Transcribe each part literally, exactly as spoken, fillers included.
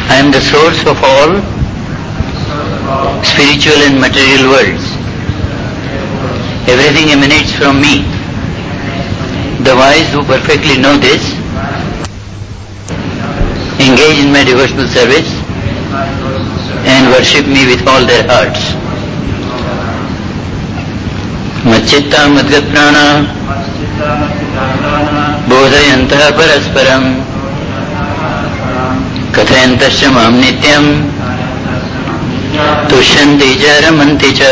I am the source of all spiritual and material worlds. Everything emanates from me. The wise who perfectly know this engage in my devotional service and worship me with all their hearts. Macchitta madgat prana bodhayantah parasparam kathayantasya mam nityam tushyanti cha ramanti cha.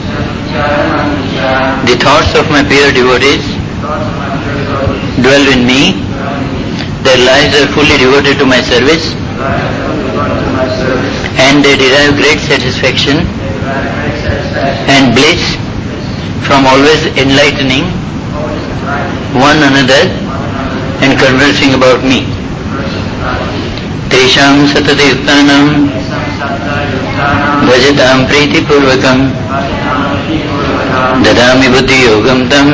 The thoughts of my pure devotees dwell in me. Their lives are fully devoted to my service and they derive great satisfaction and bliss from always enlightening one another and conversing about me. Tesham satati yuktanam bhajatam priti purvakam dadami buddhi yogam tam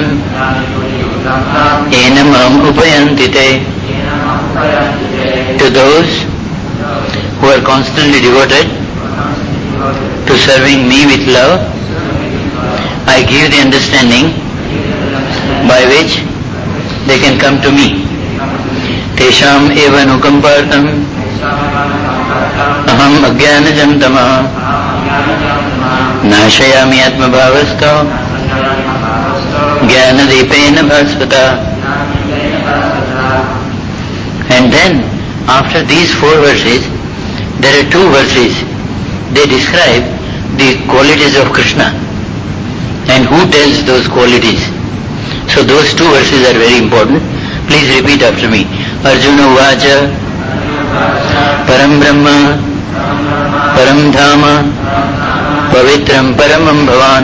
enam mam upayanti te. To those who are constantly devoted to serving me with love, I give the understanding by which they can come to me. Tesham eva nukampartam aham ajnanajam tamaha nashayami atmabhavasto jnanadipena bhasvata. And then, after these four verses, there are two verses. They describe the qualities of Krishna and who tells those qualities. So those two verses are very important. Please repeat after me. Arjuna Vacha Param Brahma Param Dhama Pavitram Paramam Bhavan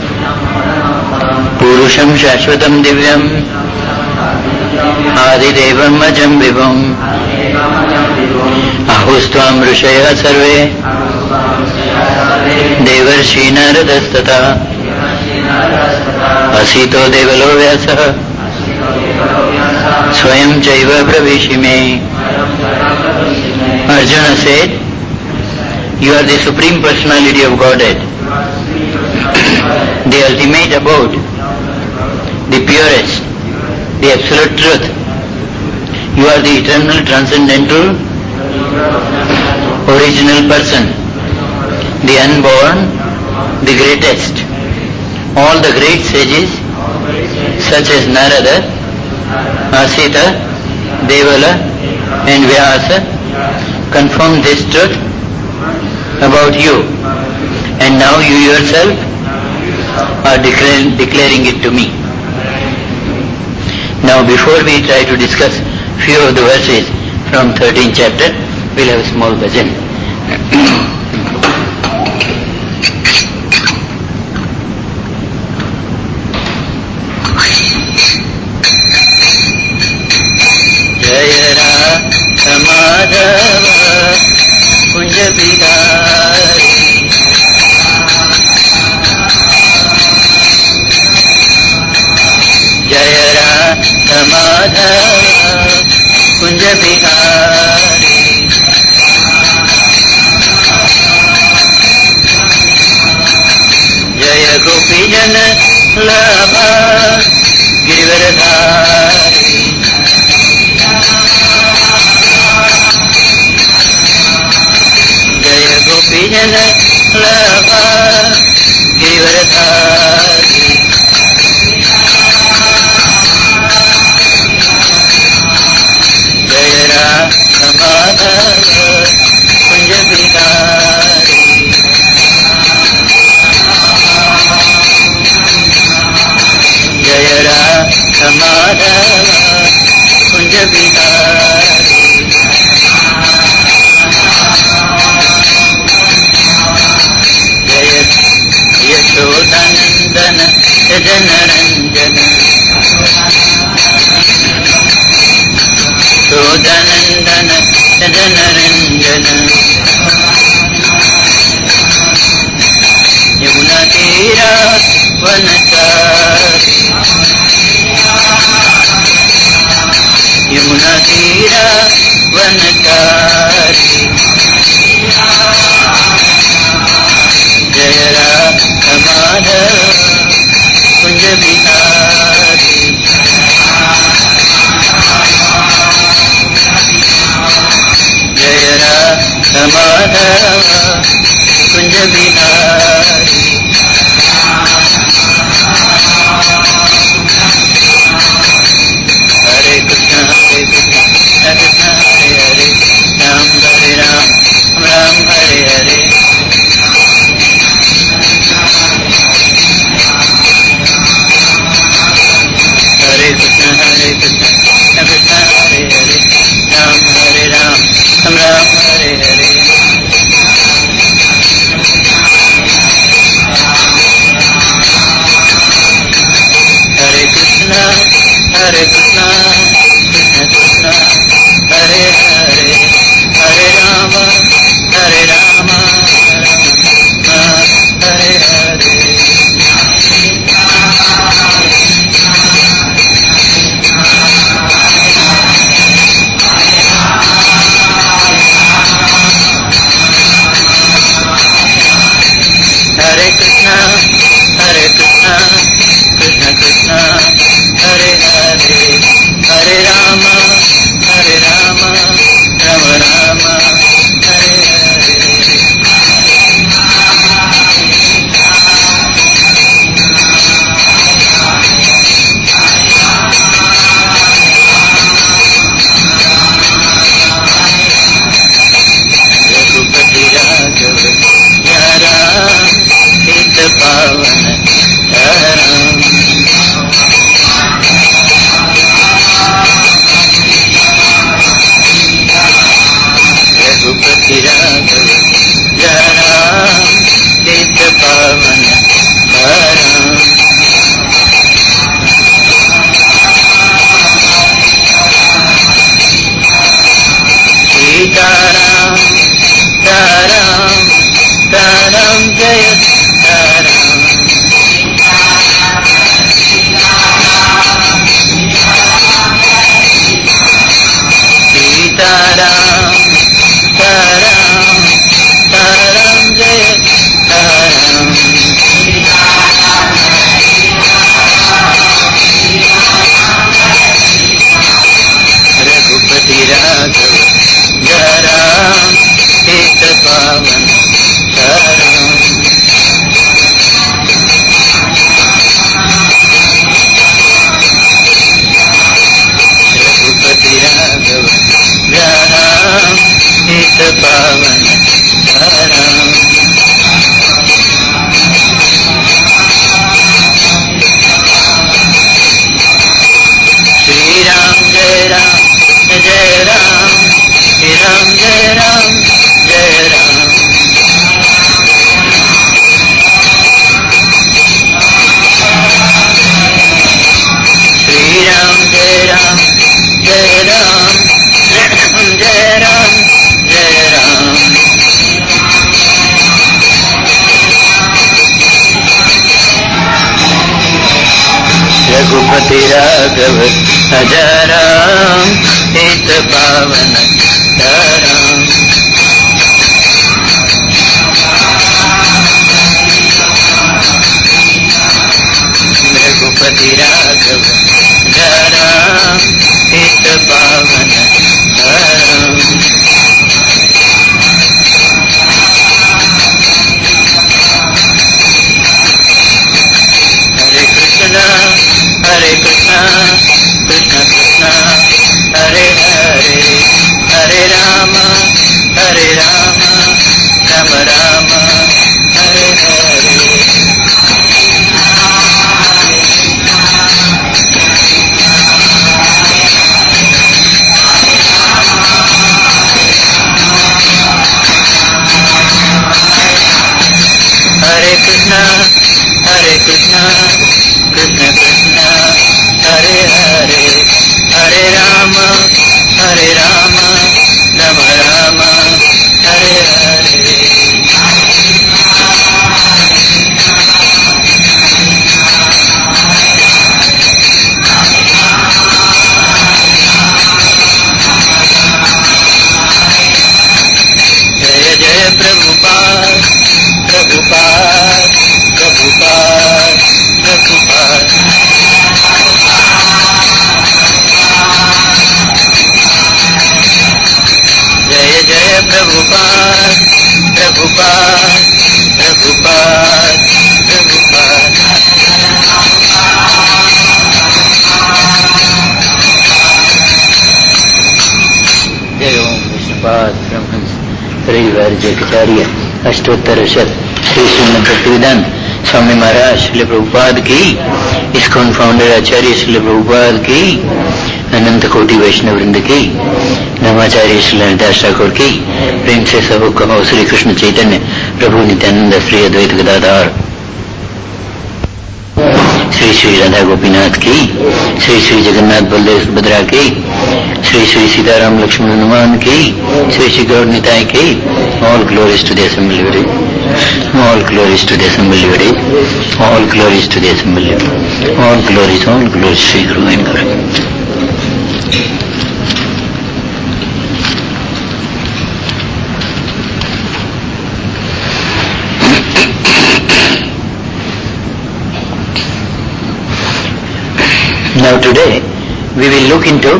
Purusham Shashvatam Divyam Adidevam Ajam Vibham Ahustvam Rushaya Sarve Devarshi Naradastata Asito Devalo Vyasa Swayam Chaiva Pravishime. Arjuna said, you are the Supreme Personality of Godhead, the ultimate abode, the purest, the absolute truth. You are the eternal, transcendental, original person, the unborn, the greatest. All the great sages, such as Narada, Asita, Devala and Vyasa, confirm this truth about you. And now you yourself are declaring, declaring it to me. Now before we try to discuss few of the verses from thirteenth chapter, we'll have a small bhajan. Jaya Radha Madhava Kunja Bihari Jaya Radha Madhava Kunja Bihari Jaya Gopi Jana Labha Girivaradhari Jaya Gopi Jana Labha Girivaradhari Jaya Radha Madhava Kunja Bihari Jaya Radha Madhava Kunja Bihari Jaya Yashodananda Bihari हरे कृष्णा हरे कृष्णा कृष्णा हरे हरे राम हरे राम राम हरे हरे हरे कृष्णा हरे कृष्णा कृष्णा हरे हरे राम हरे राम राम हरे हरे हरे कृष्णा हरे कृष्णा कृष्णा कृष्णा हरे हरे हरे राम हरे राम राम हरे हरे हरे कृष्णा हरे कृष्णा कृष्णा कृष्णा हरे हरे हरे राम हरे राम राम राम हरे हरे रघुपति राघव राम हित पावन राम रघुपति राघव राम हित पावन राम सीताराम राम राम जय राम सीताराम राम राम जय राम रघुपति राघव राम हित पावन राम रघुपति राघव राम हित पावन राम श्री राम जय राम जय राम श्री राम जय राम जय राम श्री राम जय राम जय राम जय राम जय राम रघुपति राघव राम हित पावन राम रघुपति राघव राम हित पावन राम हरे कृष्णा हरे कृष्णा कृष्णा कृष्णा हरे हरे प्रभुपाद ब्रह्मंस रविवार जगचार्य अष्टोत्तर शत श्री श्रीमद भक्तिवेदांत स्वामी महाराज श्री प्रभुपाद की, इस्कॉन फाउंडर आचार्य श्री प्रभुपाद की, अनंत कोटि वैष्णव वृंद की, नवाचार्य श्री हरिदास ठाकुर की, प्रेम से सबो कहो श्री कृष्ण चैतन्य प्रभु नित्यानंद श्री अद्वैत गदाधर श्री श्री राधा गोपीनाथ की, श्री श्री जगन्नाथ बलदेव सुभद्रा की, श्री श्री सीताराम लक्ष्मण हनुमान की, श्री श्री गौर निताय की. All glories to the assembly of it. All glories to the assembly of it. All glories to the assembly of it. All glories, all glories, Sri Guru and Guru. Now today we will look into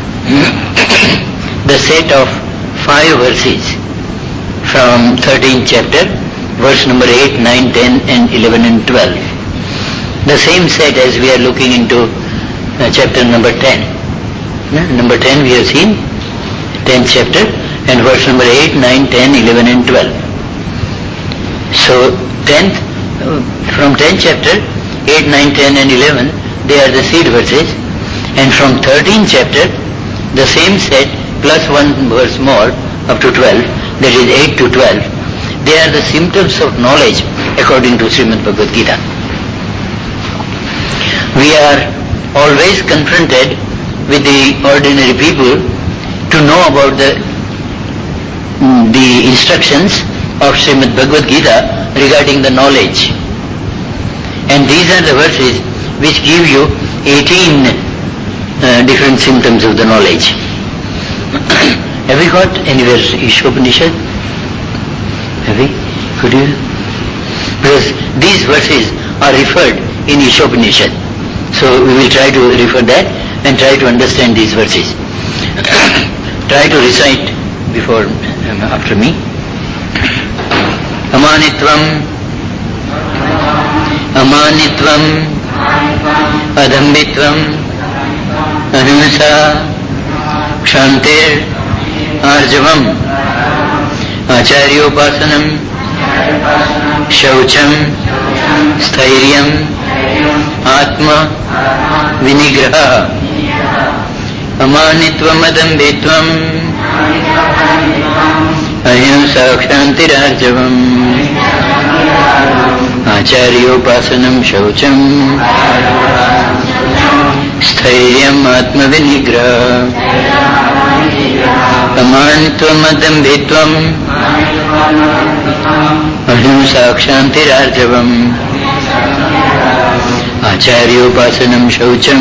the set of five verses from thirteenth chapter, verse number eight, nine, ten and eleven and twelve. The same set as we are looking into uh, chapter number ten. Uh, number ten we have seen, tenth chapter, and verse number eight, nine, ten, eleven and twelve. So tenth, uh, from tenth chapter, eight, nine, ten and eleven, they are the seed verses, and from thirteenth chapter, the same set plus one verse more up to twelve, that is eight to twelve, they are the symptoms of knowledge according to Srimad Bhagavad Gita. We are always confronted with the ordinary people to know about the, the instructions of Srimad Bhagavad Gita regarding the knowledge. And these are the verses which give you eighteen uh, different symptoms of the knowledge. Have we got anywhere Ishopanishad? Have we? Could you? Because these verses are referred in Ishopanishad. So we will try to refer that and try to understand these verses. Try to recite before, um, after me. Amanitvam, Amanitvam, Adhambitvam, Ahimsa, Kshantir, Arjavam, Acharyopasanam, Shaucham, Stairyam, Atma, Vinigraha, Amanitvam Adambitvam, Ahimsa Kshantir Arjavam, Acharyopasanam, Shaucham, Stairyam, Atma Vinigraha, Amanitvam Adambitvam, Ahimsa Kshantir Arjavam, Acharyopasanam Shaucham,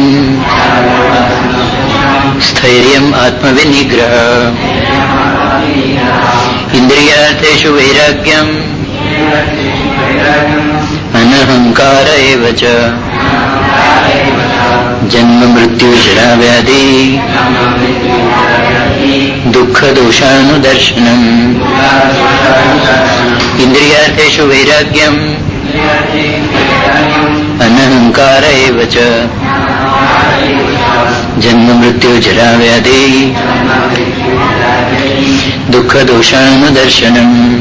Stairyam Atma Vinigraha, Indriyartheshu Vairagyam, Anahankara evacha, Janma Mrityu Jara Vyadhi, Dukkha Doshanudarshanam, Indriyartheshu Vairagyam, Anahankara evacha, Janma Mrityu Jara Vyadhi, Dukkha Doshanudarshanam,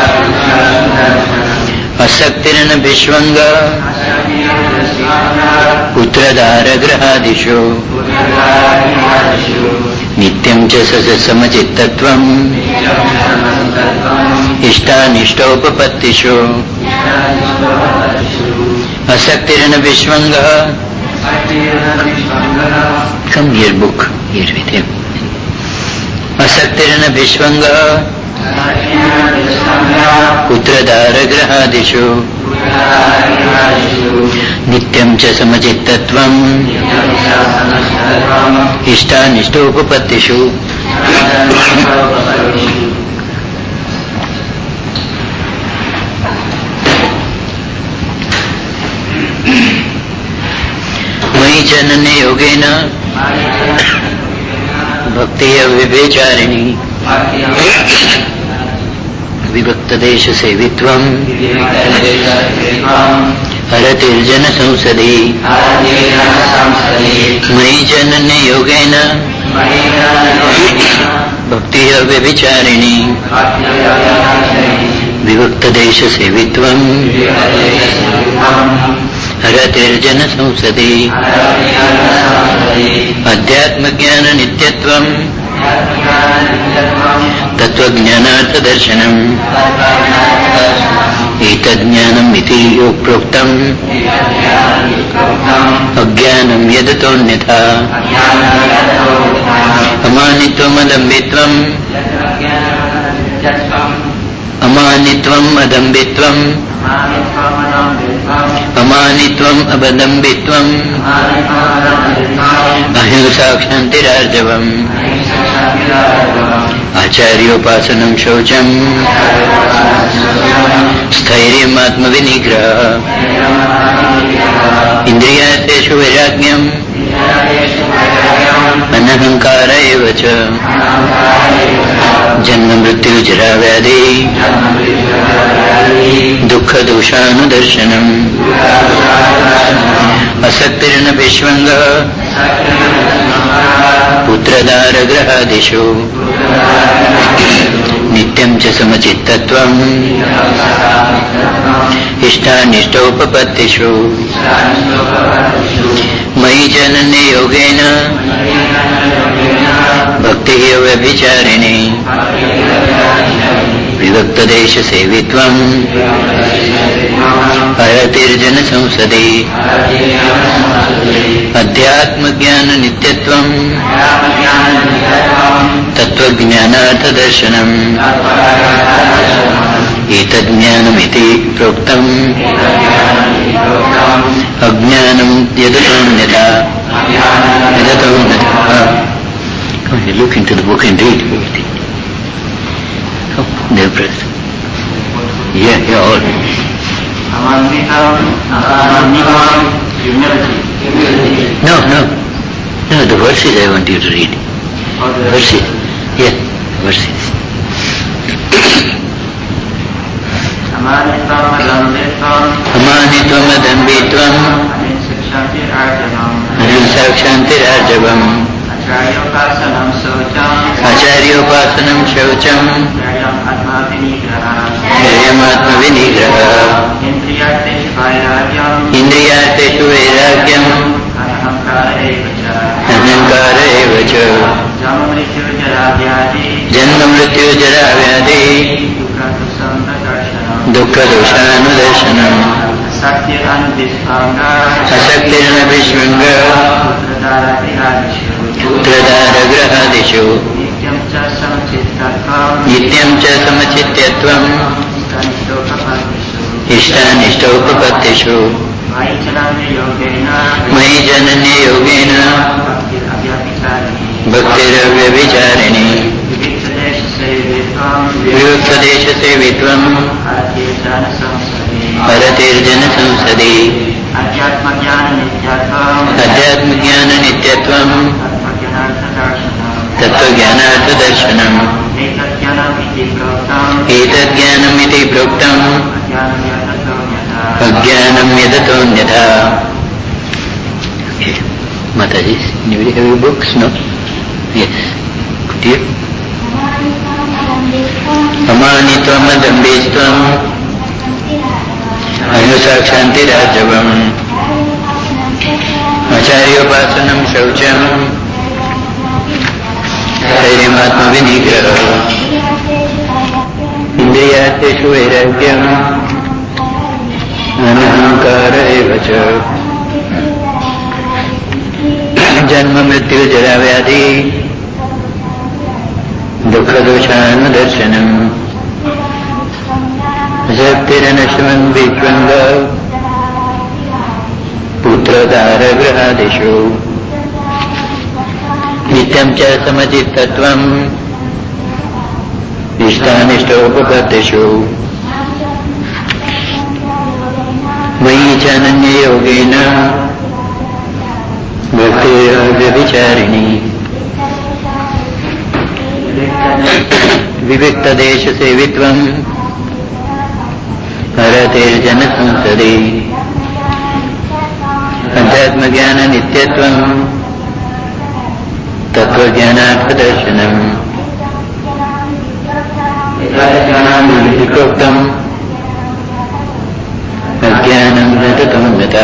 Asaktirana Vishwanga, Putradhara Grahadisho, Nityam cha samachittattvam, Ishtanishtaupapattisho, Asaktirana Vishwanga. Come here, book, here with him. Asaktirana Vishwanga, Putradhara Grahadisho, Nityam cha samachittattvam, Ishtanishtaupapattishu. Mai janane yogena bhaktiya vivecharini विभक्त देश सेवित्वम हरतिर्जन संसदि मयि जनन्य योगेन भक्ति व्यभिचारिणी विभक्त देश सेवित्वम् हरतिर्जन संसदि अध्यात्म ज्ञान नित्यत्वम् तत्वज्ञानार्थ दर्शनम् एतज्ज्ञानम् इति प्रोक्तम् अज्ञानम् यदतोऽन्यथा अमानित्वम् अदम्भित्वम् अमानित्वम् अदम्भित्वम् अमानित्वम् अवदम्बित्वम् अहिंसा क्षान्तिरार्जवम् आचार्योपासनम् शौचम् स्थैर्यम् आत्मविनिग्रह इन्द्रियार्थेषु वैराग्यम् अनहंकार एव च जन्म मृत्यु जरा व्याधि दुःख दोषानुदर्शनम् असक्तिर्न विश्वंग पुत्रदारगृहादिषु नित्यं च समचित्तत्वम् इष्टानिष्टोपपत्तिषु मयि जनन्य योगेन भक्तिः व्यभिचारिणी विभक्तदेश सेवित्वम् हरतिर्जन संसदि अध्यात्मज्ञान नित्यत्वम् तत्वज्ञानार्थ दर्शनम् एतज्ज्ञानमिति प्रोक्तम् अज्ञानम् यदतोऽन्यथा यदतोऽन्यथा. Come here, look into the book and read everything. Come, dear brother. Yeah, yeah, all. No, no. No, the verses I want you to read. Verses. Yeah, verses. अमानित्वम् अदम्भित्वम् अहिंसा क्षान्तिरार्जवम् आचार्योपासनम् शौचम् धैर्यमात्मविनिग्रह इन्द्रियार्थेषु वैराग्यम् अहङ्कार एव च जन्म मृत्यु जरा व्याधि दुःख दोषानुदर्शनम् असक्तिर्न विश्वंग पुत्रदारगृहादिषु नित्यं च समचित्तत्वम् इष्टानिष्टोपपत्तिषु मयि जनन्य योगेन भक्तिरव्यभिचारिणी विभक्तदेश सेवित्वम् हरतिर्जन संसदि अध्यात्मज्ञान नित्यत्वम् तत्वज्ञानार्थ दर्शनम् एतज्ज्ञानमिति प्रोक्तम् अज्ञानम् यदतोऽन्यथा. Mataji, anybody have your books? No? Yes. Could you? अमानित्वम् अदम्भित्वम् अहिंसा क्षान्तिरार्जवम् आचार्योपासनम् शौचम् धैर्यमात्मविनिग्रह इन्द्रियार्थेषु वैराग्यम् अनहंकार एव च जन्म मृत्यु जरा व्याधि दुःख दोषानुदर्शनम् शक्तिरनश्वन् विश्वंग पुत्रदारगृहादिषु नित्यं च समचित्तत्वम् इष्टानिष्टोपपत्तिषु मयि चानन्ययोगेन भक्तिर्व्यभिचारिणी विविक्तदेश सेवित्वम् हरतिर्जन संसदि अध्यात्मज्ञान नित्यत्वम् तत्वज्ञानार्थ दर्शनम् Proktam Ajnanam Natatamannata.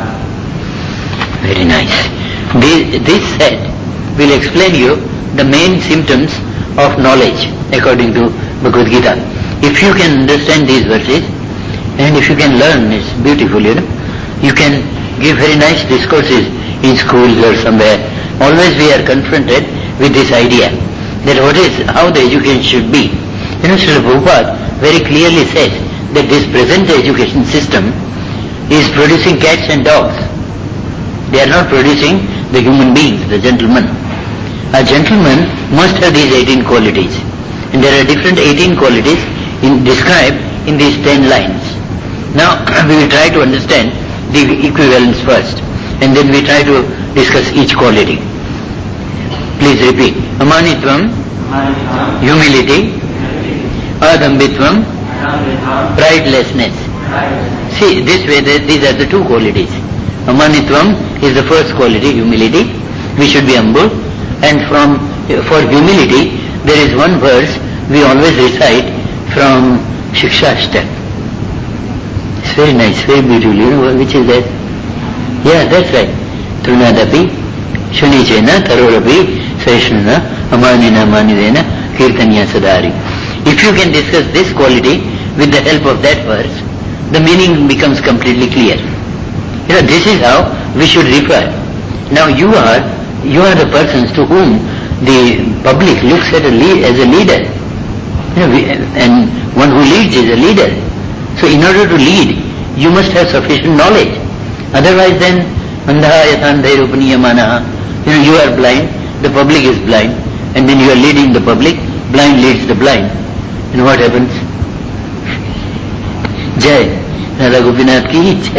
Very nice. This, this set will explain you the main symptoms of knowledge according to Bhagavad Gita. If you can understand these verses and if you can learn, it's beautiful, you know. You can give very nice discourses in schools or somewhere. Always we are confronted with this idea that what is, how the education should be. You know, Srila Prabhupada very clearly says that this present education system is producing cats and dogs. They are not producing the human beings, the gentleman. A gentleman must have these eighteen qualities. And there are different eighteen qualities in, described in these ten lines. Now, we will try to understand the equivalence first, and then we try to discuss each quality. Please repeat. Amanitvam, humility. Adambitvam, pridelessness. See, this way, these are the two qualities. Amanitvam is the first quality, humility. We should be humble. And from for humility, there is one verse we always recite from Shikshashtak. It's very nice, very beautiful. You know which is that? Yeah, that's right. Trunadapi, Shunichena, Tarorapi, Saishnana, Amanina Manivena, Kirtanya Sadari. If you can discuss this quality with the help of that verse, the meaning becomes completely clear. You know, this is how we should refer. Now you are, you are the persons to whom the public looks at a lead, as a leader. You know, we, and one who leads is a leader. So in order to lead, you must have sufficient knowledge. Otherwise then, Andha yathandhai rupaniyamanaha, you know, you are blind, the public is blind, and then you are leading the public, blind leads the blind. And what happens? Jai, Radha Gopinath ki Jai.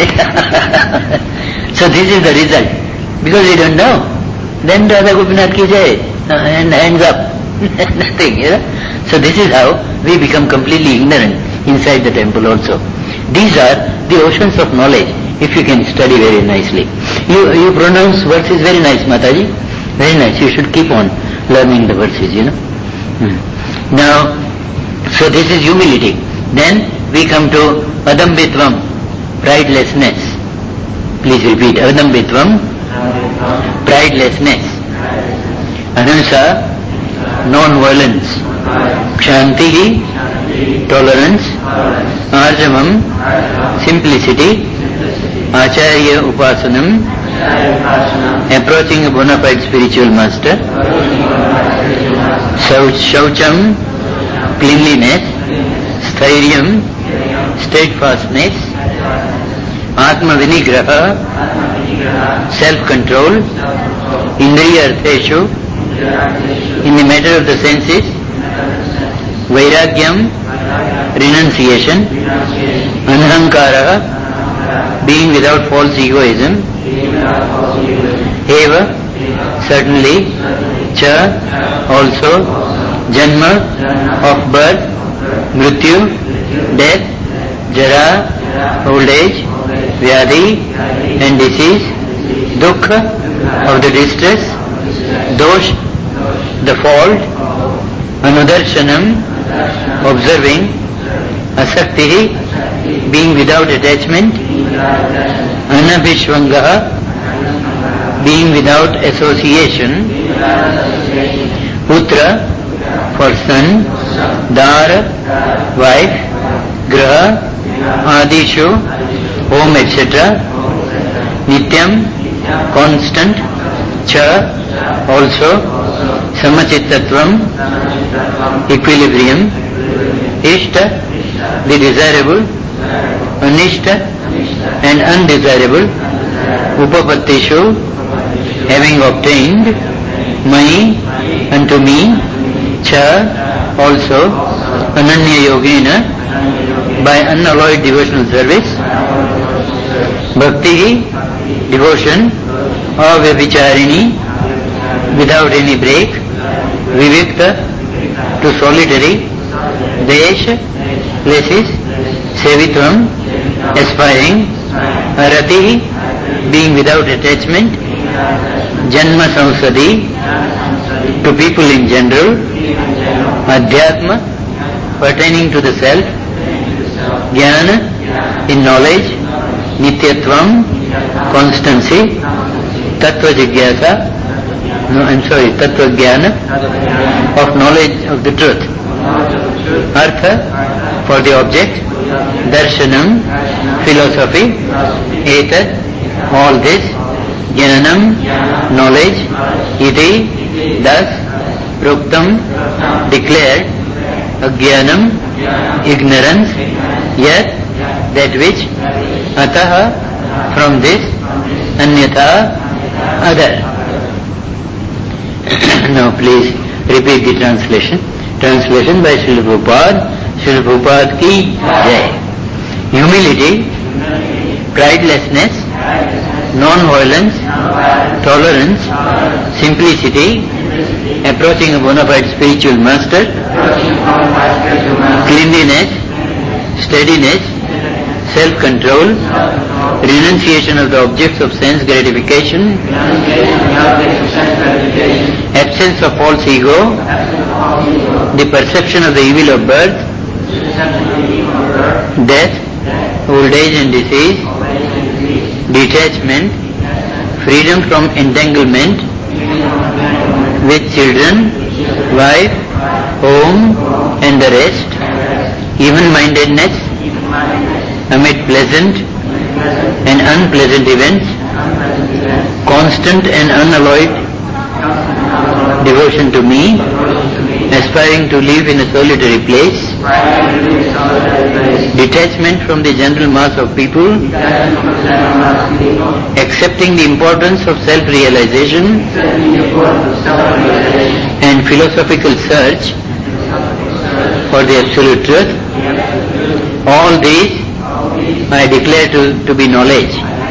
So this is the result. Because you don't know, then Radha Gopinath ki Jai, and hands up. Nothing, you know. So this is how we become completely ignorant inside the temple also. These are the oceans of knowledge, if you can study very nicely. You you pronounce verses very nice, Mataji. Very nice. You should keep on learning the verses, you know. Hmm. Now, so this is humility. Then we come to Adambitvam, pridelessness. Please repeat. Adambitvam, pridelessness. Ahimsa, non-violence. Kshanti, tolerance. Arjamam, simplicity. Acharya upasanam, approaching a bona fide spiritual master. Shaucham, cleanliness. Stairyam, steadfastness. Atma vinigraha, self-control. Indriya artheshu, in the matter of the senses. Vairagyam, renunciation. Anhankara, being without false egoism. Eva, certainly. Cha, also. Janma, of birth. Mrityu, death. Jara, old age. Vyadhi, and disease. Dukkha, of the distress. Dosh, the fault. Anudarshanam, observing. Asakti, being without attachment. Anabhishvangaha, being without association. Putra, for son. Dara, wife. Graha, Adishu, home, et cetera. Nityam, constant. Cha, also. Samachitatvam, equilibrium. Ishta, the desirable. Anishta, and undesirable. Upapattishu, having obtained. Mani, unto me. Cha, also. Ananya yogena, by unalloyed devotional service. Bhakti, devotion. Avyavicharini, without any break. Vivikta, to solitary. Desh, places. Sevitvam, aspiring. Rati, being without attachment. Janma samsadi, to people in general. Adhyatma, pertaining to the self, jnana in knowledge, nityatvam constancy, tattva jigyasa, no I'm sorry, tattva jnana of knowledge of the truth, artha for the object, darshanam philosophy, etat all this, jnanam knowledge, iti thus, proktam declared, ajnanam ignorance, yet that which, ataha from this, anyatha other. Now please repeat the translation. Translation by Srila Prabhupada. Srila Prabhupada ki jai. Humility, pridelessness, non-violence, tolerance, simplicity, approaching a bona fide spiritual master, cleanliness, steadiness, self-control, renunciation of the objects of sense gratification, absence of false ego, the perception of the evil of birth, death, old age and disease, detachment, freedom from entanglement with children, wife, home and the rest, even-mindedness amid pleasant and unpleasant events, constant and unalloyed devotion to me, aspiring to live in a solitary place, detachment from the general mass of people, accepting the importance of self-realization and philosophical search for the absolute truth. All these I declare to, to be knowledge.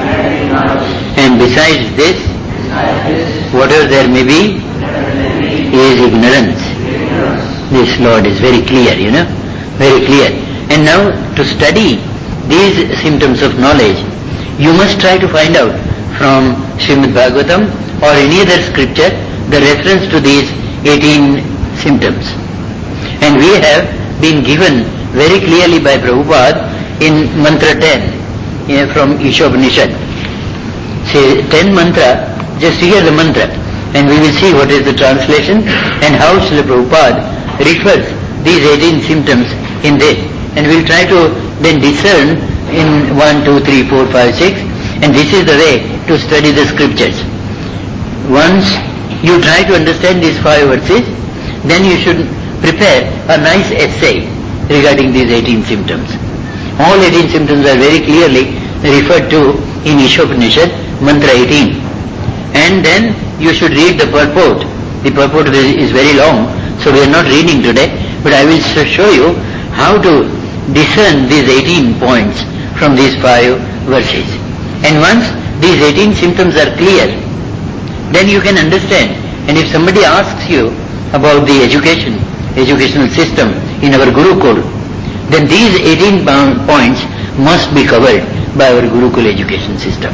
And besides this, whatever there may be is ignorance. This Lord is very clear, you know, very clear. And now to study these symptoms of knowledge, you must try to find out from Srimad Bhagavatam or any other scripture the reference to these eighteen symptoms. And we have been given very clearly by Prabhupada in mantra ten uh, from Ishopanishad. Say ten mantra, just hear the mantra and we will see what is the translation and how Srila Prabhupada refers these eighteen symptoms in this. And we will try to then discern in one, two, three, four, five, six, and this is the way to study the scriptures. Once you try to understand these five verses, then you should prepare a nice essay regarding these eighteen symptoms. All eighteen symptoms are very clearly referred to in Ishopanishad, mantra eighteen. And then you should read the purport. The purport is very long, so we are not reading today, but I will show you how to discern these eighteen points from these five verses. And once these eighteen symptoms are clear, then you can understand. And if somebody asks you about the education, educational system in our Gurukul, then these eighteen points must be covered by our Gurukul education system.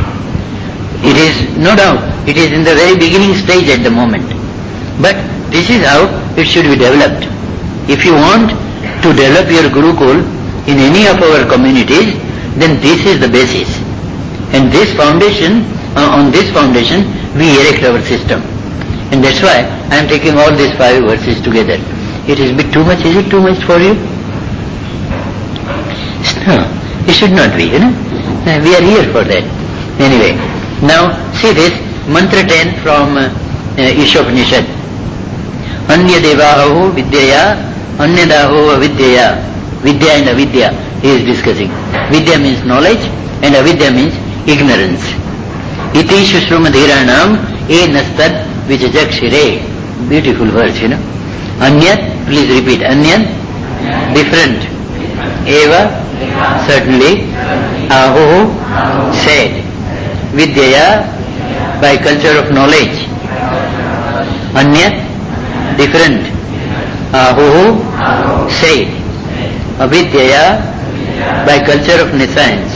It is, no doubt, it is in the very beginning stage at the moment. But this is how it should be developed. If you want to develop your Gurukul in any of our communities, then this is the basis. And this foundation, uh, on this foundation, we erect our system. And that's why I am taking all these five verses together. It is a bit too much. Is it too much for you? No, it should not be, you know. We are here for that. Anyway, now see this, mantra ten from uh, uh, Ishopanishad. Anya devaho vidyaya, anya daho avidyaya. Vidya and avidya he is discussing. Vidya means knowledge and avidya means ignorance. Iti shushrumadhiranam e nastad vijajakshire. Beautiful verse, you know. Anyat, please repeat. Anyat, different. Eva, certainly. Aho, said. Vidyaya, by culture of knowledge. Anyat, different. Aho, said. Avidyaya, by culture of nescience.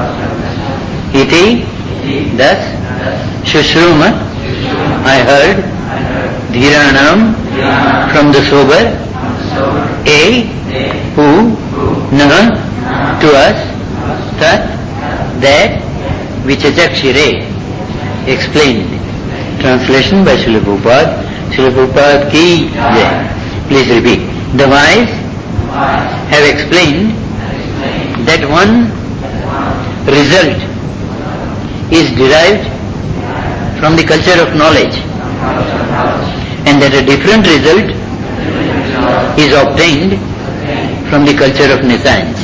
Iti, thus, Shushruma, I heard, Dhiranam, from the sober, A, who, na, to us, tat, that, which is Akshire, explained. Translation by Srila Prabhupada. Srila Prabhupada ki jai. Please repeat. The wise have explained that one result is derived from the culture of knowledge, and that a different result is obtained from the culture of nescience.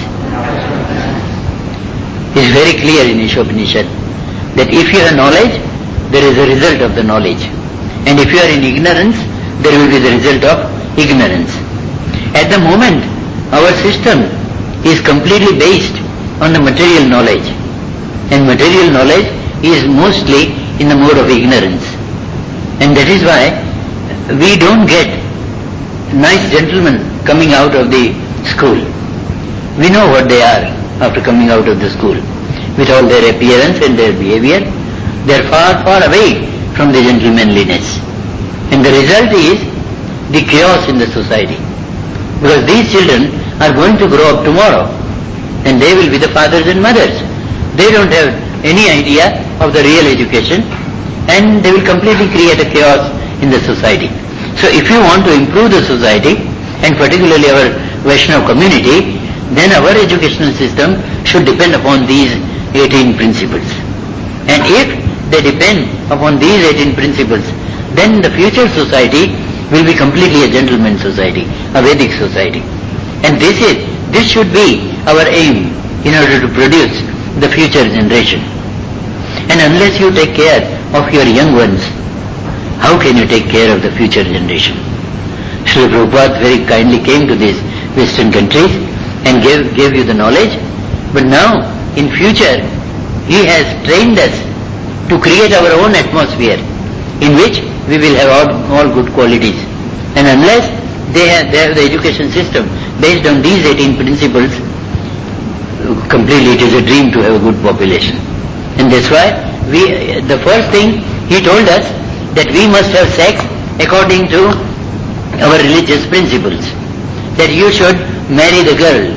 It is very clear in Ishopanishad that if you have knowledge, there is a result of the knowledge, and if you are in ignorance, there will be the result of ignorance. At the moment, our system is completely based on the material knowledge, and material knowledge is mostly in the mode of ignorance, and that is why we don't get nice gentlemen coming out of the school. We know what they are after coming out of the school. With all their appearance and their behavior, they are far, far away from the gentlemanliness. And the result is the chaos in the society. Because these children are going to grow up tomorrow, and they will be the fathers and mothers. They don't have any idea of the real education, and they will completely create a chaos in the society. So if you want to improve the society, and particularly our Vaishnava community, then our educational system should depend upon these eighteen principles. And if they depend upon these eighteen principles, then the future society will be completely a gentleman's society, a Vedic society. And this is, this should be our aim in order to produce the future generation. And unless you take care of your young ones, how can you take care of the future generation? Srila Prabhupada very kindly came to these Western countries and gave, gave you the knowledge, but now in future he has trained us to create our own atmosphere in which we will have all, all good qualities. And unless they have, they have the education system based on these eighteen principles, completely it is a dream to have a good population. And that's why we, the first thing he told us that we must have sex according to our religious principles. That you should marry the girl.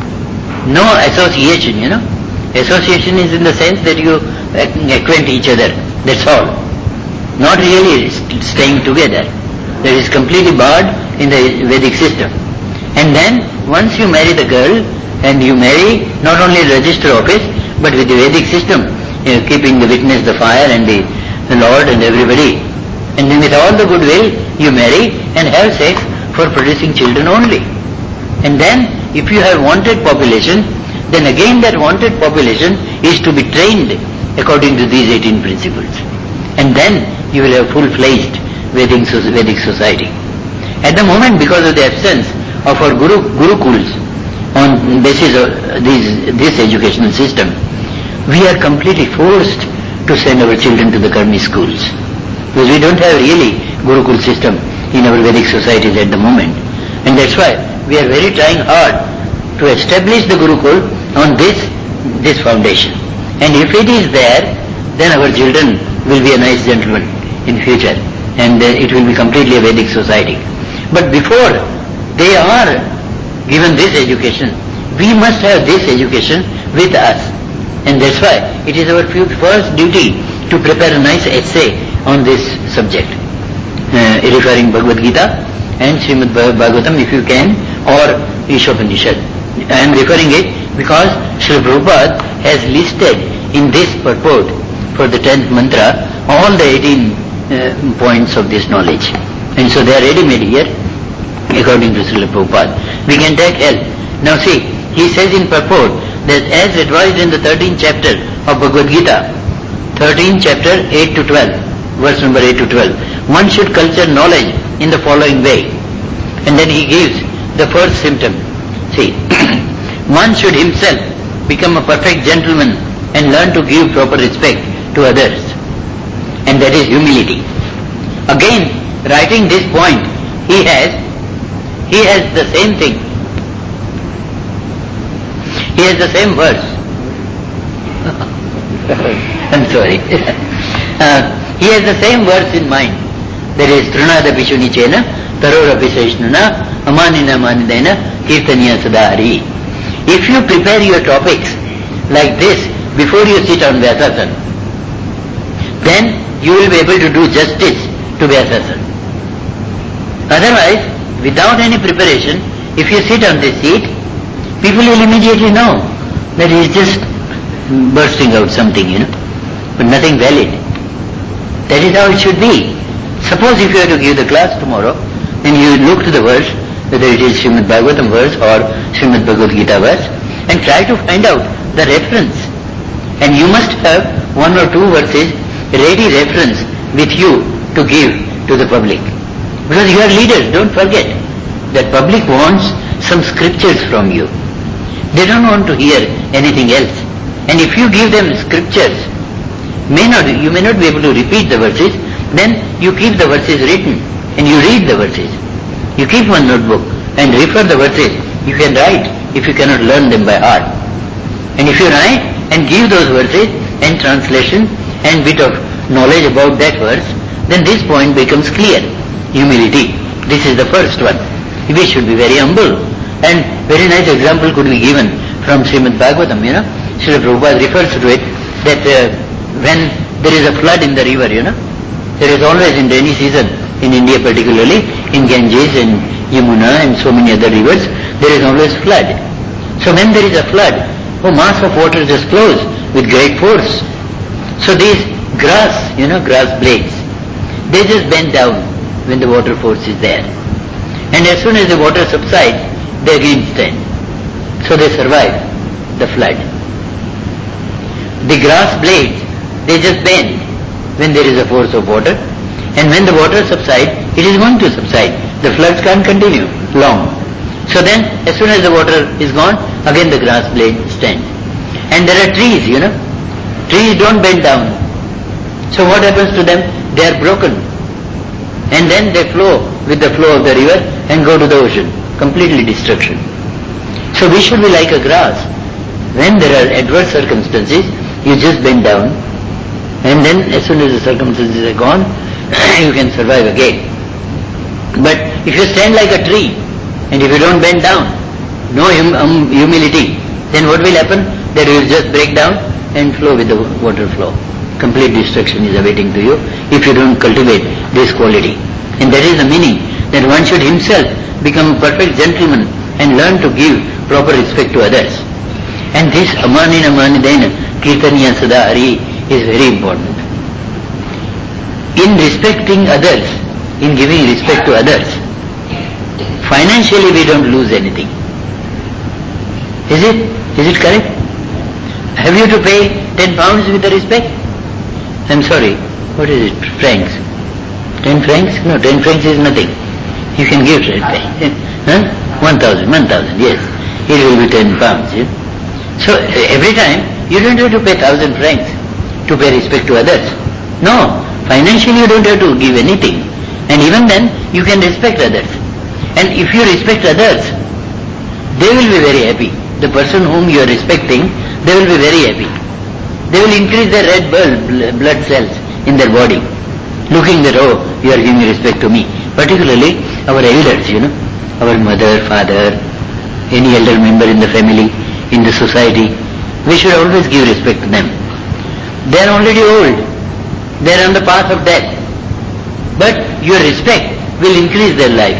No association, you know. Association is in the sense that you acquaint each other. That's all. Not really staying together. That is completely barred in the Vedic system. And then once you marry the girl, and you marry not only the register office, but with the Vedic system, you know, keeping the witness, the fire, and the, the Lord and everybody. And then with all the goodwill, you marry and have sex for producing children only. And then if you have wanted population, then again that wanted population is to be trained according to these eighteen principles. And then you will have full-fledged Vedic society. At the moment, because of the absence of our Guru, Gurukuls on basis of these, this educational system, we are completely forced to send our children to the Karmi schools. Because we don't have really Gurukul system in our Vedic societies at the moment. And that's why we are very trying hard to establish the Gurukul on this, this foundation. And if it is there, then our children will be a nice gentleman in future, and uh, it will be completely a Vedic society. But before they are given this education, we must have this education with us. And that's why it is our first duty to prepare a nice essay on this subject, uh, referring Bhagavad Gita and Srimad Bhagavatam if you can, or Ishopanishad. I am referring it because Srila Prabhupada has listed in this purport for the tenth mantra all the eighteen uh, points of this knowledge. And so they are ready-made here according to Srila Prabhupada. We can take help. Now see, he says in purport that as advised in the thirteenth chapter of Bhagavad Gita, thirteenth chapter eight to twelve, verse number eight to twelve, one should culture knowledge in the following way. And then he gives the first symptom. See, one should himself become a perfect gentleman and learn to give proper respect to others. And that is humility. Again, writing this point, he has, he has the same thing. He has the same verse. I'm sorry. uh, he has the same verse in mind. That is, Trunada Pishunichena, Tarorapi Saishnuna, Amanina Manidena, Kirtaniya Sadari. If you prepare your topics like this before you sit on Vyasasana, then you will be able to do justice to Vyasasana. Otherwise, without any preparation, if you sit on this seat, people will immediately know that he is just bursting out something, you know, but nothing valid. That is how it should be. Suppose if you have to give the class tomorrow, then you look to the verse, whether it is Srimad Bhagavatam verse or Srimad Bhagavad Gita verse, and try to find out the reference. And you must have one or two verses ready reference with you to give to the public. Because you are leaders, don't forget that public wants some scriptures from you. They don't want to hear anything else. And if you give them scriptures, may not, you may not be able to repeat the verses, then you keep the verses written and you read the verses. You keep one notebook and refer the verses. You can write if you cannot learn them by heart. And if you write and give those verses and translation and bit of knowledge about that verse, then this point becomes clear. Humility. This is the first one. We should be very humble. And very nice example could be given from Srimad Bhagavatam, you know. Srila Prabhupada refers to it that uh, when there is a flood in the river, you know, there is always in rainy season, in India particularly, in Ganges and Yamuna and so many other rivers, there is always flood. So when there is a flood, a mass of water just flows with great force. So these grass, you know, grass blades, they just bend down when the water force is there. And as soon as the water subsides, they again stand. So they survive the flood. The grass blades, they just bend when there is a force of water. And when the water subsides, it is going to subside. The floods can't continue long. So then, as soon as the water is gone, again the grass blade stands. And there are trees, you know. Trees don't bend down. So what happens to them? They are broken. And then they flow with the flow of the river and go to the ocean. Completely destruction. So we should be like a grass. When there are adverse circumstances, you just bend down. And then as soon as the circumstances are gone, you can survive again. But if you stand like a tree, and if you don't bend down, no hum, um, humility, then what will happen? That you will just break down and flow with the water flow. Complete destruction is awaiting to you if you don't cultivate this quality. And that is the meaning, that one should himself become a perfect gentleman and learn to give proper respect to others. And this amanina manidena kirtaniya sada hari is very important. In respecting others, in giving respect to others, financially we don't lose anything. Is it? Is it correct? Have you to pay ten pounds with the respect? I'm sorry, what is it? Francs. Ten francs? No, ten francs is nothing. You can give it. Huh? One thousand, one thousand, yes. It will be ten pounds. Yeah? So every time you don't have to pay thousand francs to pay respect to others. No, financially you don't have to give anything. And even then you can respect others. And if you respect others, they will be very happy. The person whom you are respecting, they will be very happy. They will increase their red blood cells in their body, looking that, oh, you are giving respect to me. Particularly our elders, you know, our mother, father, any elder member in the family, in the society, we should always give respect to them. They are already old. They are on the path of death. But your respect will increase their life.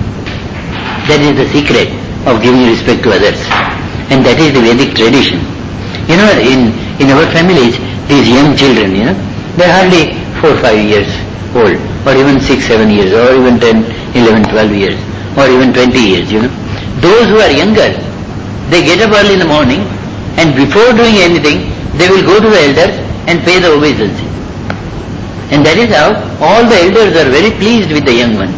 That is the secret of giving respect to others. And that is the Vedic tradition. You know, in, in our families, these young children, you know, they are hardly four, five years old, or even six, seven years, or even ten, eleven, twelve years, or even twenty years, you know. Those who are younger, they get up early in the morning, and before doing anything, they will go to the elders and pay the obeisance. And that is how all the elders are very pleased with the young ones.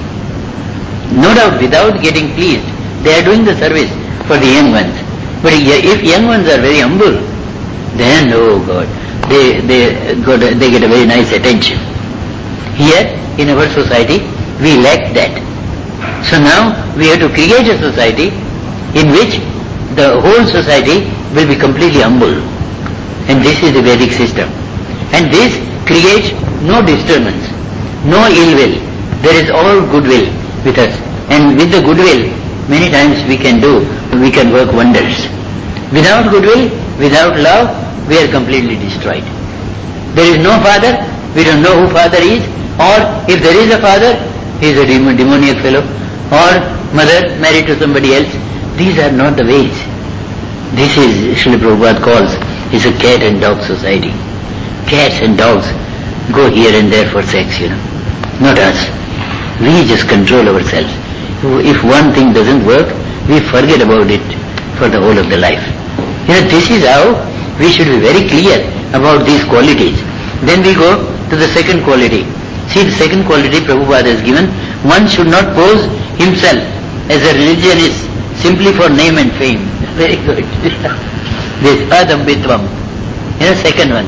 No doubt, without getting pleased, they are doing the service for the young ones. But if young ones are very humble, then, oh God, they, they, got a, they get a very nice attention. Here, in our society, we lack that. So now, we have to create a society in which the whole society will be completely humble. And this is the Vedic system. And this creates no disturbance, no ill will. There is all goodwill with us. And with the goodwill, many times we can do, we can work wonders. Without goodwill, without love, we are completely destroyed. There is no father, we don't know who father is, or if there is a father, he is a demon, demoniac fellow, or mother married to somebody else. These are not the ways. This is, Srila Prabhupada calls, is a cat and dog society. Cats and dogs go here and there for sex, you know. Not us. We just control ourselves. If one thing doesn't work, we forget about it for the whole of the life. You know, this is how we should be very clear about these qualities. Then we go to the second quality. See, the second quality Prabhupada has given, one should not pose himself as a religionist simply for name and fame. Very good. This adambitvam. You know, second one.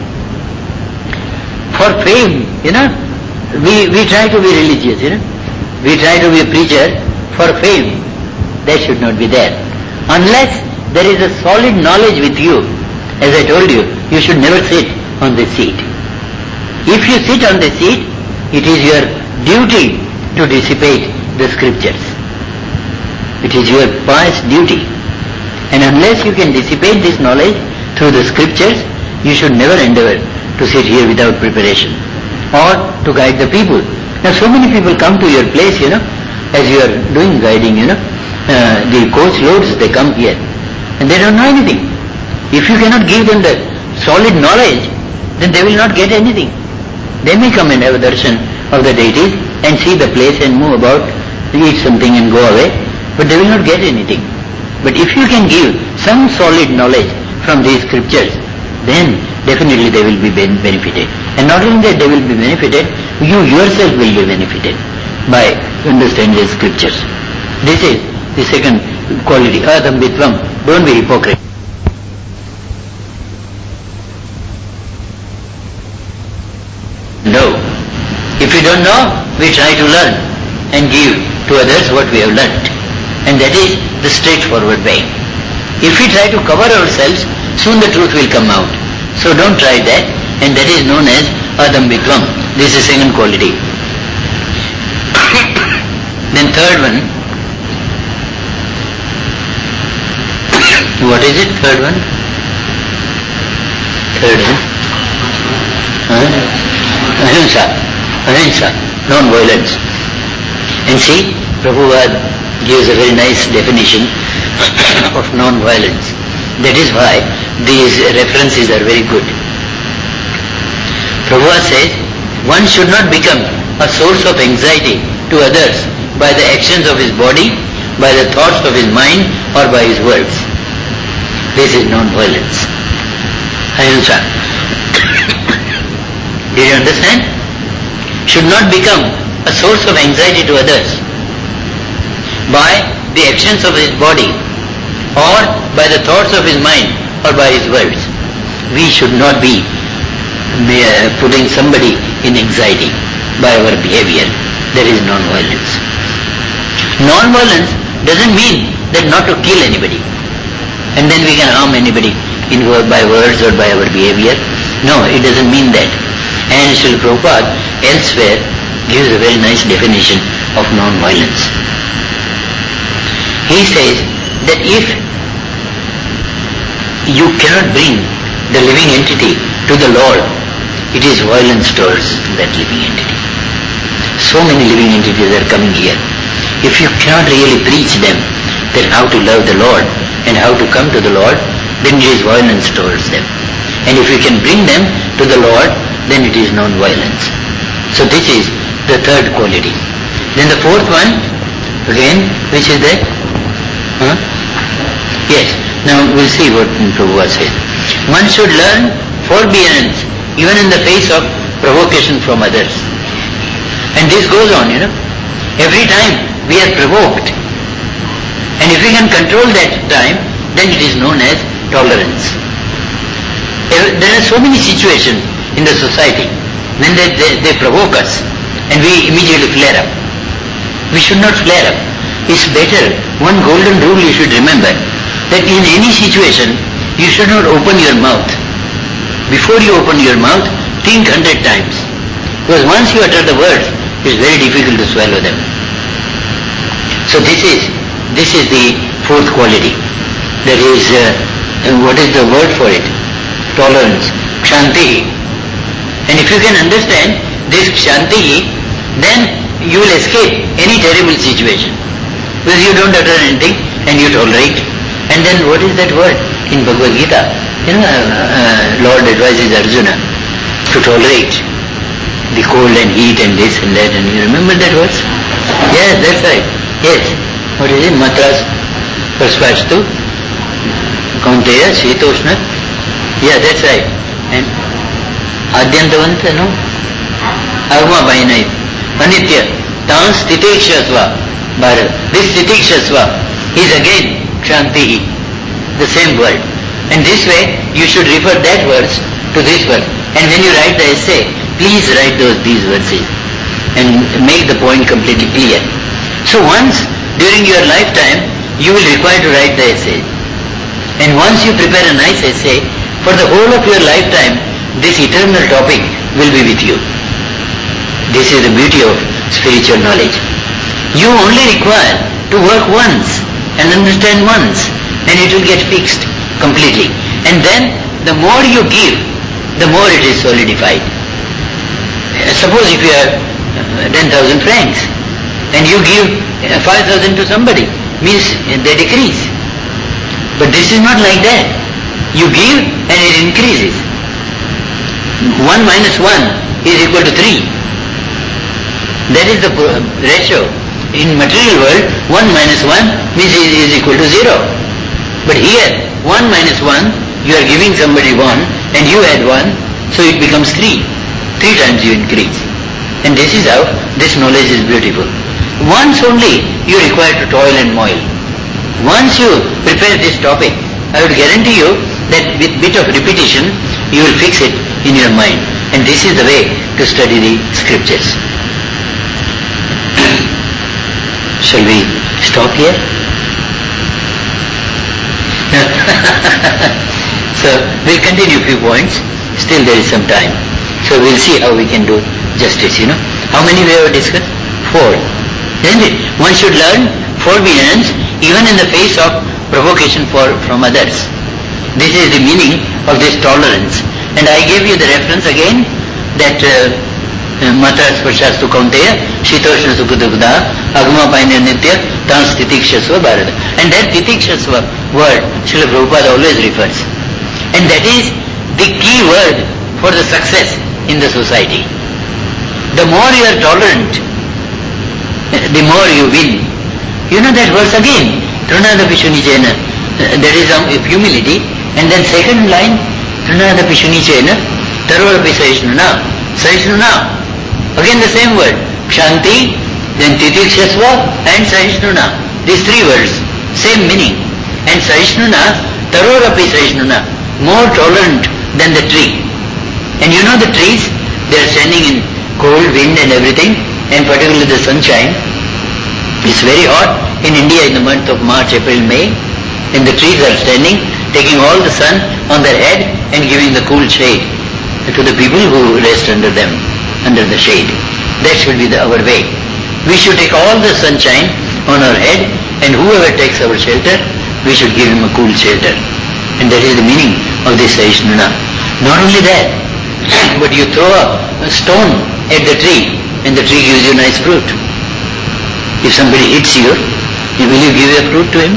For fame, you know, we, we try to be religious, you know. We try to be a preacher for fame. That should not be there. Unless there is a solid knowledge with you. As I told you, you should never sit on the seat. If you sit on the seat, it is your duty to dissipate the scriptures. It is your pious duty. And unless you can dissipate this knowledge through the scriptures, you should never endeavor to sit here without preparation or to guide the people. Now so many people come to your place, you know, as you are doing guiding, you know, uh, the coach loads, they come here and they don't know anything. If you cannot give them the solid knowledge, then they will not get anything. They may come and have a darshan of the deities and see the place and move about, eat something and go away, but they will not get anything. But if you can give some solid knowledge from these scriptures, then definitely they will be benefited. And not only that they will be benefited, you yourself will be benefited by understanding the scriptures. This is the second quality, adambitvam. Don't be hypocrite. No. If we don't know, we try to learn and give to others what we have learnt. And that is the straightforward way. If we try to cover ourselves, soon the truth will come out. So don't try that, and that is known as adambitvam. This is second quality. Then third one, what is it, third one? Third one? Huh? Ahimsa, ahimsa, non-violence. And see, Prabhupada gives a very nice definition of non-violence. That is why these references are very good. Prabhupada says, one should not become a source of anxiety to others by the actions of his body, by the thoughts of his mind, or by his words. This is non-violence. Ahimsa. Do you understand? Should not become a source of anxiety to others by the actions of his body or by the thoughts of his mind or by his words. We should not be putting somebody in anxiety by our behavior. There is non-violence. Non-violence doesn't mean that not to kill anybody and then we can harm anybody in by words or by our behavior. No, it doesn't mean that. And Srila Prabhupada elsewhere gives a very nice definition of non-violence. He says that if you cannot bring the living entity to the Lord, it is violence towards that living entity. So many living entities are coming here. If you cannot really preach them that how to love the Lord and how to come to the Lord, then it is violence towards them. And if you can bring them to the Lord, then it is non-violence. So this is the third quality. Then the fourth one, again, which is that? Huh? Yes. Now we'll see what Prabhupada says. One should learn forbearance even in the face of provocation from others. And this goes on, you know. Every time we are provoked. And if we can control that time, then it is known as tolerance. There are so many situations in the society when they, they, they provoke us and we immediately flare up. We should not flare up. It's better, one golden rule you should remember, that in any situation you should not open your mouth. Before you open your mouth, think hundred times. Because once you utter the words, it's very difficult to swallow them. So this is this is the fourth quality. That is, uh, what is the word for it? Tolerance. Kshanti. And if you can understand this kshanti, then you will escape any terrible situation. Because you don't utter anything and you tolerate. And then what is that word in Bhagavad Gita? You know, uh, uh, Lord advises Arjuna to tolerate the cold and heat and this and that. And you remember that verse? Yes, that's right. Yes. What is it? Matras Praspashtu Kaunteya Shetoshna. Yeah, that's right. And Adyantavanta, no? Agma Bainai. Anitya. Tan Stitikshasva. Bharat. This Stitikshasva is again Kshanti, the same word. And this way you should refer that verse to this verse. And when you write the essay, please write those these verses and make the point completely clear. So once during your lifetime you will require to write the essay. And once you prepare a nice essay, for the whole of your lifetime this eternal topic will be with you. This is the beauty of spiritual knowledge. You only require to work once and understand once, and it will get fixed completely. And then the more you give, the more it is solidified. Suppose if you have ten thousand francs and you give five thousand to somebody, means they decrease. But this is not like that. You give and it increases. one minus one is equal to three. That is the ratio. In material world, one minus one means it is equal to zero. But here, one minus one, you are giving somebody one and you add one, so it becomes three. Three times you increase. And this is how this knowledge is beautiful. Once only you require to toil and moil. Once you prepare this topic, I would guarantee you that with bit of repetition, you will fix it in your mind. And this is the way to study the scriptures. Shall we stop here? So we'll continue a few points. Still there is some time. So we'll see how we can do justice, you know. How many we have discussed? Four. Isn't it? One should learn forbearance even in the face of provocation for, from others. This is the meaning of this tolerance. And I gave you the reference again that uh, Matra Sparshastu Kaunteya, Shitoshna Sukudukda, Agma Paina Nitya, Tan Stitikshasva Bharata. And that Titikshasva word, Srila Prabhupada always refers. And that is the key word for the success in the society. The more you are tolerant, the more you win. You know that verse again, Trunada Pishunichena, that is of humility. And then second line, Trunada Pishunichena, Tarvarapi Sahishnuna, Sahishnuna. Again the same word, Kshanti, then Titikshasva and Sahishnuna. These three words, same meaning. And Sahishnuna, Tarorapi Sahishnuna, more tolerant than the tree. And you know the trees, they are standing in cold, wind and everything, and particularly the sunshine. It's very hot in India in the month of March, April, May, and the trees are standing, taking all the sun on their head and giving the cool shade to the people who rest under them, under the shade. That should be the, our way. We should take all the sunshine on our head, and whoever takes our shelter, we should give him a cool shelter. And that is the meaning of this Sahishnuna. Not only that, but you throw a stone at the tree, and the tree gives you nice fruit. If somebody hits you, will you give a fruit to him?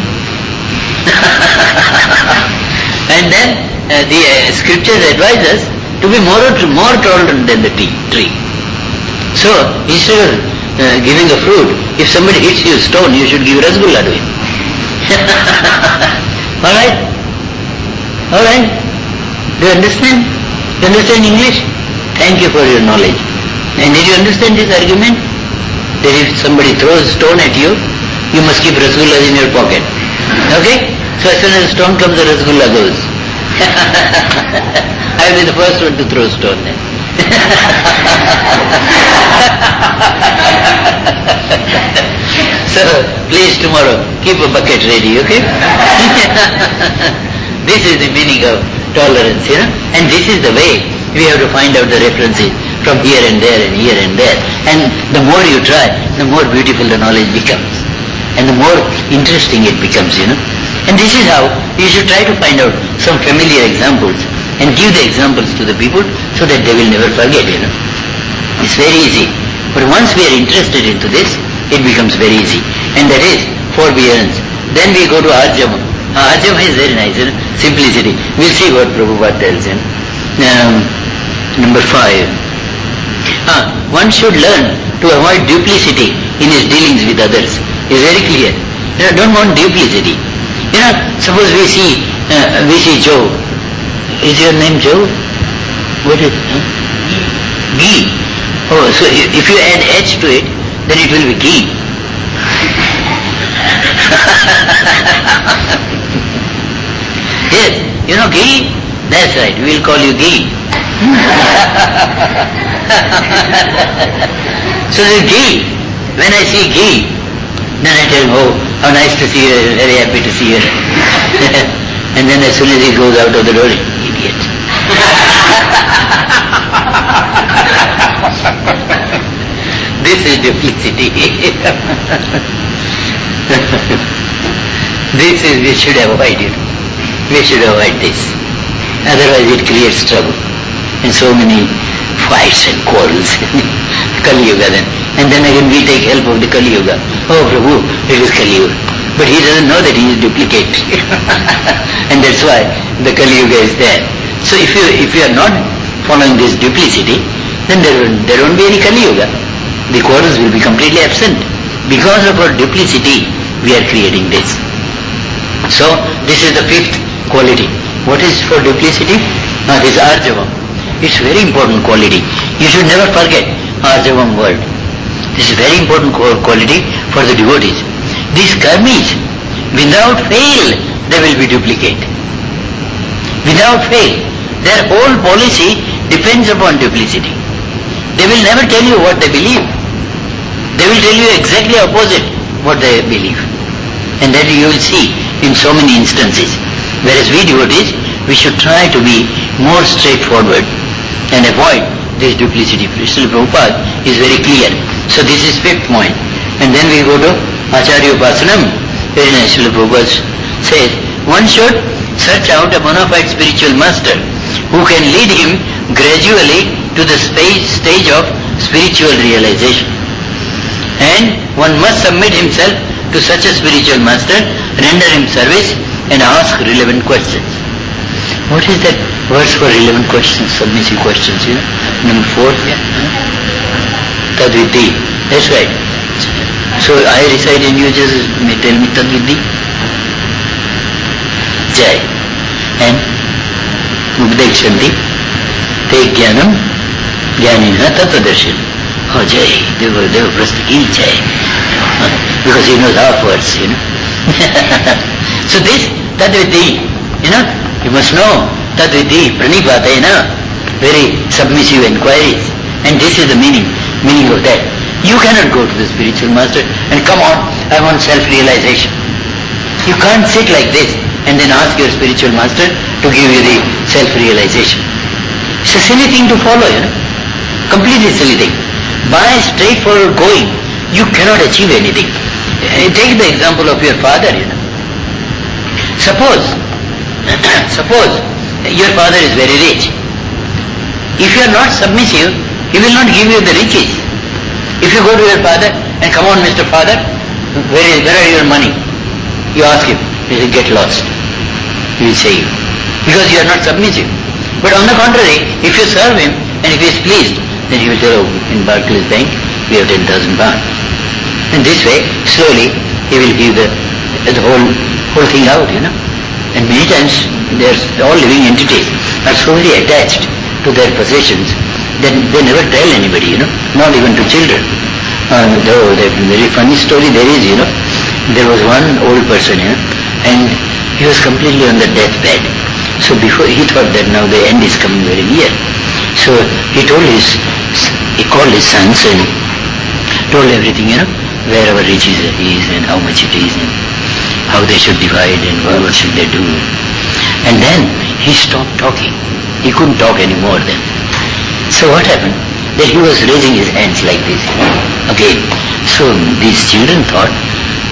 And then uh, the uh, scriptures advise us to be more, more tolerant than the tree. So, instead of uh, giving a fruit, if somebody hits you a stone, you should give rasgulla to him. Alright? Alright? Do you understand? Do you understand English? Thank you for your knowledge. And did you understand this argument? That if somebody throws a stone at you, you must keep rasgullas in your pocket. Okay? So as soon as the stone comes, the rasgulla goes. I will be the first one to throw a stone then. So please tomorrow keep a bucket ready, okay? This is the meaning of tolerance, you know? And this is the way we have to find out the references from here and there and here and there. And the more you try, the more beautiful the knowledge becomes. and the more interesting it becomes, you know. And this is how you should try to find out some familiar examples and give the examples to the people so that they will never forget, you know. It's very easy. But once we are interested into this, it becomes very easy. And that is forbearance. Then we go to Arjava. Uh, Arjava is very nice, you know? Simplicity. We'll see what Prabhupada tells, you know. Um, number five. Uh, one should learn to avoid duplicity in his dealings with others. It's very clear. You know, don't want duplicity. You know, suppose we see uh, we see Joe. Is your name Joe? What is it? Huh? Ghee. Oh, so if you add H to it, then it will be ghee. Yes, you know ghee? That's right, we will call you ghee. So the ghee, when I see ghee, then I tell him, oh, how nice to see you, very happy to see you. And then as soon as he goes out of the door, idiot. This is duplicity. This is, we should avoid it. We should avoid this. Otherwise it creates trouble. And so many fights and quarrels. Kali Yuga then. And then again we take help of the Kali Yuga. Oh Prabhu, it is Kali Yuga. But he doesn't know that he is duplicate. And that's why the Kali Yuga is there. So if you if you are not following this duplicity, then there, there won't be any Kali Yuga. The quarrels will be completely absent. Because of our duplicity, we are creating this. So, this is the fifth quality. What is for duplicity? Uh, this Arjavam. It's very important quality. You should never forget Arjavam word. This is very important quality for the devotees. These karmis, without fail, they will be duplicate. Without fail. Their whole policy depends upon duplicity. They will never tell you what they believe. They will tell you exactly opposite what they believe. And that you will see in so many instances. Whereas we devotees, we should try to be more straightforward and avoid this duplicity. Srila Prabhupada is very clear. So this is fifth point. And then we go to Acharya Upasanam. Very nice. Srila Prabhupada says, one should search out a bona fide spiritual master who can lead him gradually to the stage of spiritual realization. And one must submit himself to such a spiritual master, render him service and ask relevant questions. What is that verse for relevant questions, submissive questions, you know? Number four, yeah? Tadvidhi. That's right. So I recite and you just tell me Tadvidhi. Jai. And Updekshanti. Te Jnanam Jnanina Tattvadarshana. Oh Jai, Deva Deva Prastaki Jai. Because he knows half words, you know. So this Tadvidhi, you know, you must know Tadvidhi, Pranipatena, very submissive inquiries. And this is the meaning, meaning of that. You cannot go to the spiritual master and come on, I want self-realization. You can't sit like this and then ask your spiritual master to give you the self-realization. It's a silly thing to follow, you know. Completely silly thing. By straightforward going, you cannot achieve anything. Take the example of your father, you know. Suppose, suppose your father is very rich. If you are not submissive, he will not give you the riches. If you go to your father and come on Mister Father, where, is, where are your money? You ask him, he will get lost. He will say you. Because you are not submissive. But on the contrary, if you serve him and if he is pleased, then he will tell, oh, in Barclays Bank, we have ten thousand pounds. And this way, slowly, he will give the, the whole, whole thing out, you know. And many times, there's all living entities are so very attached to their possessions that they never tell anybody, you know, not even to children. Uh, though the very funny story there is, you know, there was one old person, you know, and he was completely on the deathbed. So before, he thought that now the end is coming very near. So he told his, he called his sons and told everything, you know, where our riches is and how much it is and how they should divide and what, what should they do. And then he stopped talking. He couldn't talk anymore then. So what happened? That he was raising his hands like this, you know, again. So these children thought,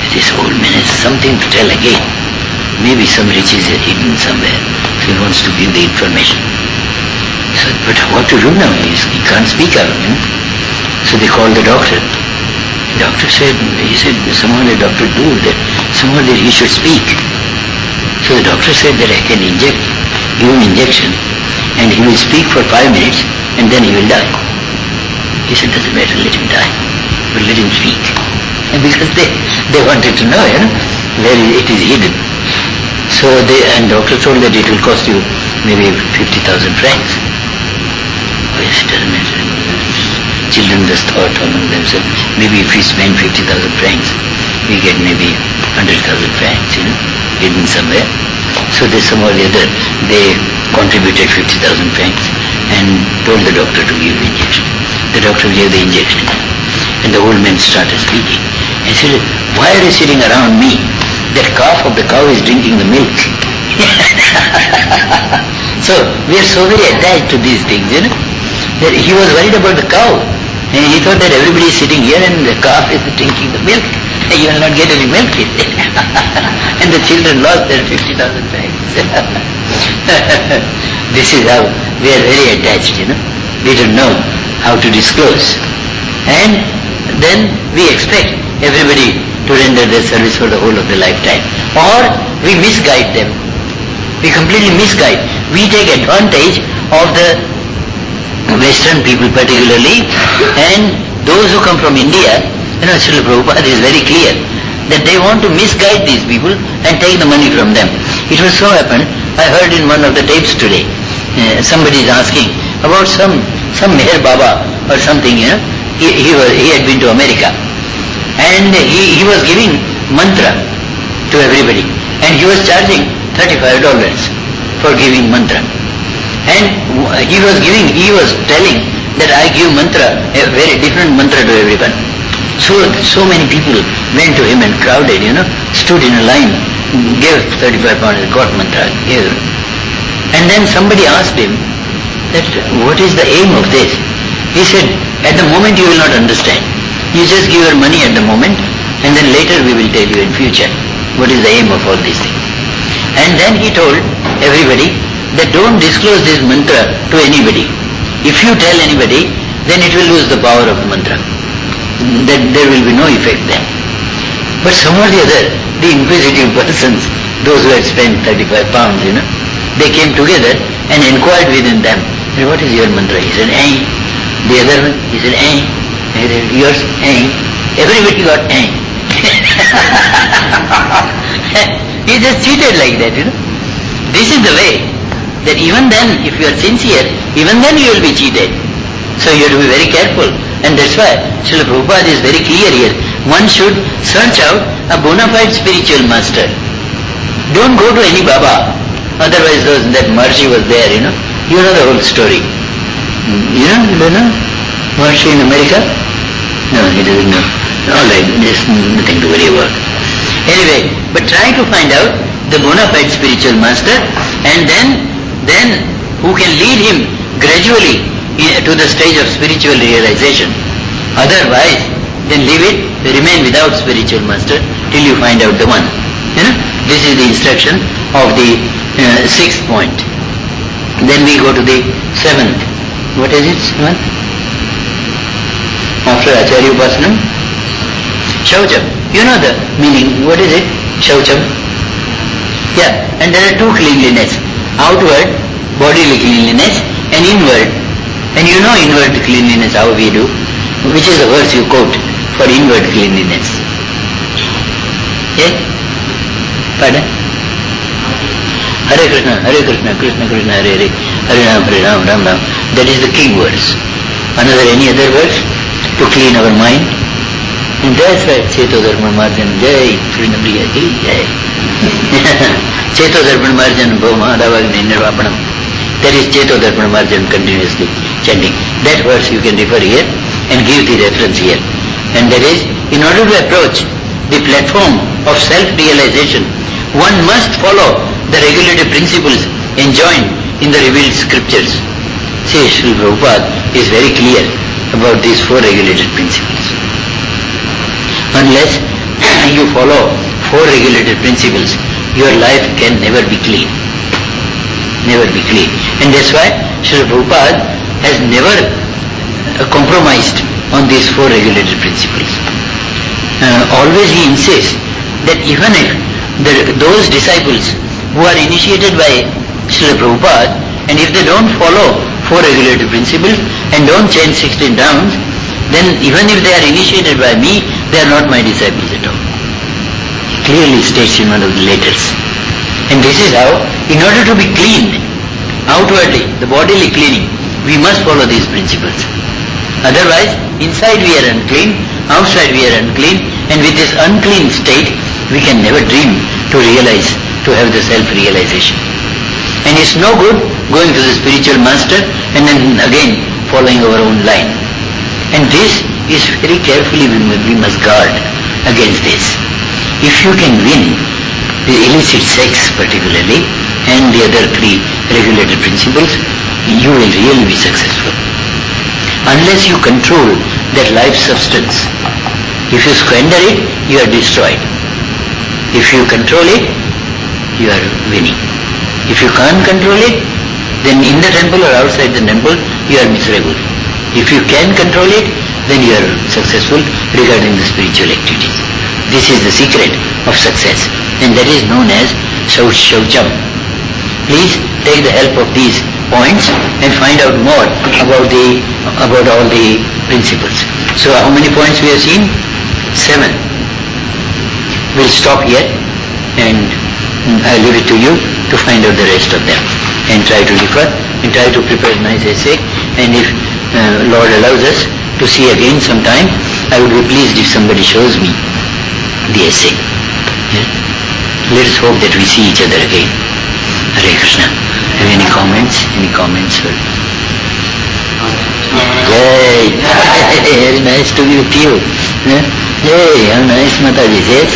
this old man has something to tell again. Maybe some riches are hidden somewhere. So he wants to give the information. So, but what to do now? He's, he can't speak out, you know. So they called the doctor. The doctor said, he said, somehow the doctor knew that somehow that he should speak. So the doctor said that I can inject, give him injection, and he will speak for five minutes, and then he will die. He said, doesn't matter, let him die, but let him speak. And because they, they wanted to know, you know, where it is hidden. So they, and doctor told that it will cost you maybe fifty thousand francs. Oh yes, it doesn't matter. Children just thought among themselves, maybe if we spend fifty thousand francs, we get maybe one hundred thousand francs, you know, hidden somewhere. So they somehow or the other, they contributed fifty thousand francs and told the doctor to give the injection. The doctor gave the injection, and the old man started speaking. He said, why are you sitting around me? That calf of the cow is drinking the milk. So we are so very attached to these things, you know. That he was worried about the cow, and he thought that everybody is sitting here and the calf is drinking the milk. You will not get any milk, he said. And the children lost their fifty thousand francs. This is how we are very attached, you know. We don't know how to disclose. And then we expect everybody to render their service for the whole of their lifetime. Or we misguide them. We completely misguide. We take advantage of the Western people particularly, and those who come from India. You know, Srila Prabhupada is very clear that they want to misguide these people and take the money from them. It was so happened, I heard in one of the tapes today, uh, somebody is asking about some some Meher Baba or something, you know. He, he, was, he had been to America, and he, he was giving mantra to everybody, and he was charging thirty-five dollars for giving mantra. And he was giving, he was telling that I give mantra, a very different mantra to everyone. So, so many people went to him and crowded, you know, stood in a line, gave thirty-five pounds, got mantra, gave. And then somebody asked him that what is the aim of this? He said, at the moment you will not understand. You just give your money at the moment, and then later we will tell you in future what is the aim of all these things. And then he told everybody that don't disclose this mantra to anybody. If you tell anybody, then it will lose the power of the mantra. That there will be no effect then. But somehow or the other, the inquisitive persons, those who had spent thirty-five pounds, you know, they came together and inquired within them, what is your mantra? He said, eh. The other one, he said, eh. He said, yours, eh. Everybody got eh. He just cheated like that, you know. This is the way that even then, if you are sincere, even then you will be cheated. So you have to be very careful. And that's why Srila Prabhupada is very clear here. One should search out a bona fide spiritual master. Don't go to any Baba. Otherwise those, that Maharishi was there, you know. You know the whole story. You know, you know Maharishi in America? No, he doesn't know. All right, there's nothing to worry about. Anyway, but try to find out the bona fide spiritual master, and then, then who can lead him gradually to the stage of spiritual realization. Otherwise, then leave it, remain without spiritual master till you find out the one. You know? This is the instruction of the uh, sixth point. Then we go to the seventh. What is it? Seventh? After Acharya Upasana? Shaucham. You know the meaning. What is it? Shaucham. Yeah. And there are two cleanliness. Outward, bodily cleanliness, and inward. And you know inward cleanliness, how we do. Which is the verse you quote for inward cleanliness? Yeah? Pardon? Hare Krishna, Hare Krishna, Krishna Krishna, Hare Hare, Hare Ram, Hare Ram, Ram Ram. That is the king verse. Another, any other verse to clean our mind? And that's why Cheto Dharma Marjan, Jai, Krishna Priya, Jai. Cheto Dharma Marjan, Bhoma, Davagni, Nirvapanam. That is Cheto Dharma Marjan continuously chanting. That verse you can refer here and give the reference here. And that is, in order to approach the platform of self-realization, one must follow the regulative principles enjoined in the revealed scriptures. See, Srila Prabhupada is very clear about these four regulated principles. Unless you follow four regulated principles, your life can never be clean. Never be clean. And that's why Srila Prabhupada has never uh, compromised on these four regulated principles. Uh, always he insists that even if the, those disciples who are initiated by Srila Prabhupada, and if they don't follow four regulated principles and don't change sixteen rounds, then even if they are initiated by me, they are not my disciples at all. He clearly states in one of the letters. And this is how, in order to be cleaned, outwardly, the bodily cleaning, we must follow these principles. Otherwise, inside we are unclean, outside we are unclean, and with this unclean state, we can never dream to realize, to have the self-realization. And it's no good going to the spiritual master and then again following our own line. And this is very carefully we must guard against this. If you can win the illicit sex particularly and the other three regulated principles, you will really be successful. Unless you control that life substance, if you squander it, you are destroyed. If you control it, you are winning. If you can't control it, then in the temple or outside the temple, you are miserable. If you can control it, then you are successful regarding the spiritual activities. This is the secret of success, and that is known as Shaucham. Please take the help of these points and find out more about the about all the principles. So how many points we have seen? Seven. We'll stop here and I'll leave it to you to find out the rest of them and try to refer and try to prepare a nice essay, and if uh, Lord allows us to see again sometime, I would be pleased if somebody shows me the essay. Yeah? Let us hope that we see each other again. Hare Krishna. Have any comments? Any comments? Yay! Very nice to be with you. Yeah? Yay! How nice Mataji says.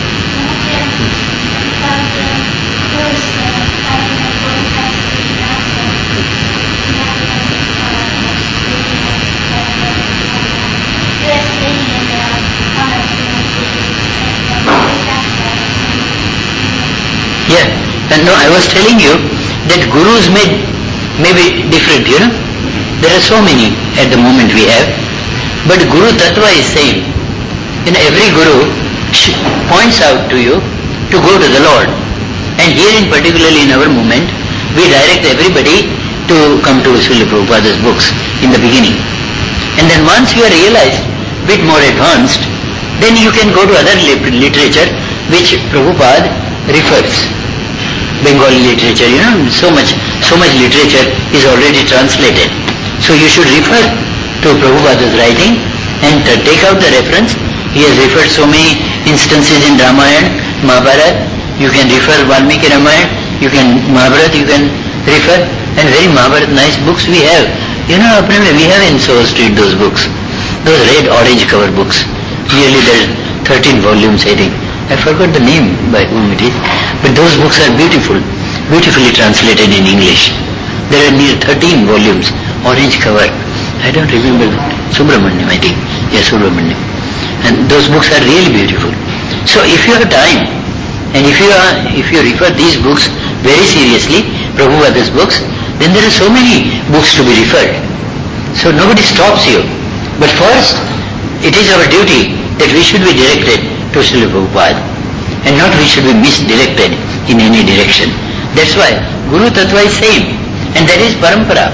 Yeah, and no, I was telling you that gurus may, may be different, you know. There are so many at the moment we have, but Guru Tattva is same. You know, every guru points out to you to go to the Lord. And here in particularly in our movement, we direct everybody to come to Srila Prabhupada's books in the beginning. And then once you are realized, bit more advanced, then you can go to other literature which Prabhupada refers. Bengali literature, you know, so much, so much literature is already translated. So you should refer to Prabhupada's writing and uh, take out the reference. He has referred so many instances in Ramayana, Mahabharata. You can refer Valmiki Ramayana, you can Mahabharata, you can refer, and very Mahabharata nice books we have. You know, we have in Soho Street those books, those red orange cover books. Really there are thirteen volumes, I think. I forgot the name by whom it is, but those books are beautiful, beautifully translated in English. There are near thirteen volumes, orange cover. I don't remember, Subramaniam, I think. Yes, Subramaniam. And those books are really beautiful. So if you have time, and if you are, if you refer these books very seriously, Prabhupada's books, then there are so many books to be referred. So nobody stops you. But first, it is our duty that we should be directed to Srila Prabhupada, and not we should be misdirected in any direction. That's why Guru Tattva is same, and that is Parampara.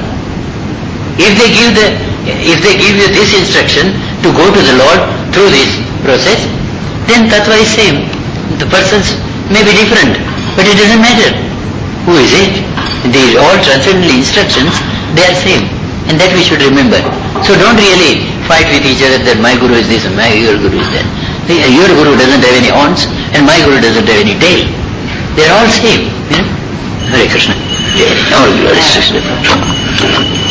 If they give the, if they give you this instruction to go to the Lord through this process, then Tattva is same. The persons may be different, but it doesn't matter. Who is it? The all transcendental instructions, they are same, and that we should remember. So don't really fight with each other that my Guru is this and my your Guru is that. Your Guru doesn't have any horns and my Guru doesn't have any tail. They are all same. You know? Hare Krishna. All glories to Krishna.